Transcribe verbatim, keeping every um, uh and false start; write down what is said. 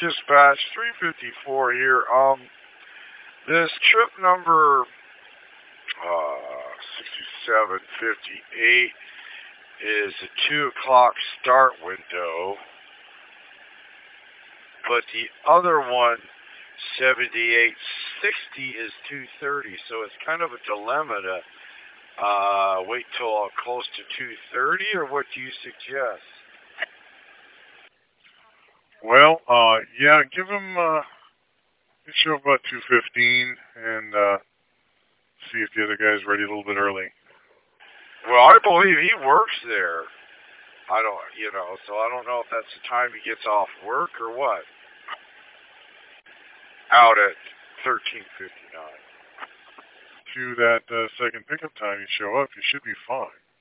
Dispatch three fifty-four here. Um, this trip number uh, sixty-seven fifty-eight is a two o'clock start window, but the other one, seventy-eight sixty, is two thirty. So it's kind of a dilemma to uh, wait till close to two thirty, or what do you suggest? Well, uh, yeah, give him, uh, show up about two fifteen and, uh, see if the other guy's ready a little bit early. Well, I believe he works there. I don't, you know, so I don't know if that's the time he gets off work or what. Out at thirteen fifty-nine. To that uh, second pickup time you show up, you should be fine.